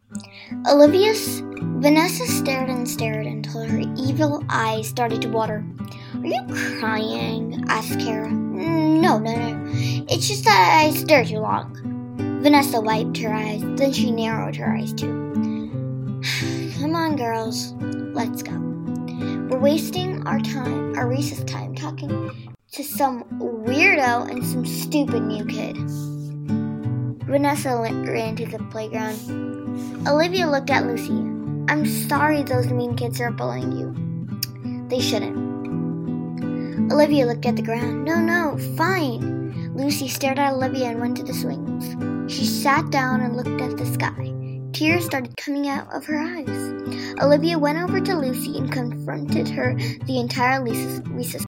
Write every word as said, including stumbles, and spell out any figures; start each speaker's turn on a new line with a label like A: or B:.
A: Olivia's Vanessa stared and stared until her evil eyes started to water. "Are you crying?" asked Kara. No, no, no. It's just that I stared too long." Vanessa wiped her eyes, then she narrowed her eyes too. "Come on, girls. Let's go. We're wasting our time, our recess time, talking to some weirdo and some stupid new kid." Vanessa ran to the playground. Olivia looked at Lucy. "I'm sorry those mean kids are bullying you. They shouldn't." Olivia looked at the ground. "No, no, fine." Lucy stared at Olivia and went to the swings. She sat down and looked at the sky. Tears started coming out of her eyes. Olivia went over to Lucy and confronted her the entire recess